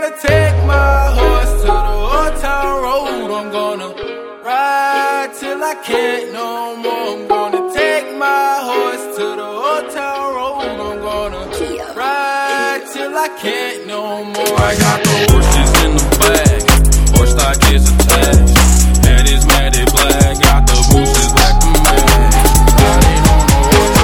gonna take my horse to the old town road. I'm gonna ride till I can't no more. I'm gonna take my horse to the old town road. I'm gonna ride till I can't no more. I got the horses in the bag, horse stock is attached. Head is matted black, got the boosters back to man. Riding on the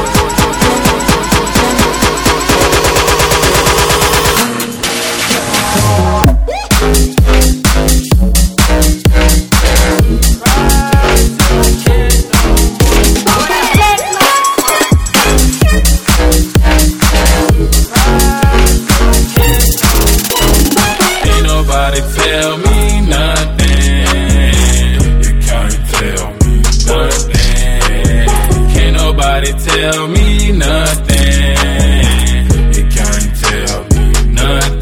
tell me nothing. You can't tell me nothing. Can't nobody tell me nothing. You can't tell me nothing.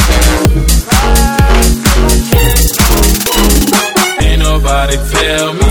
Tell me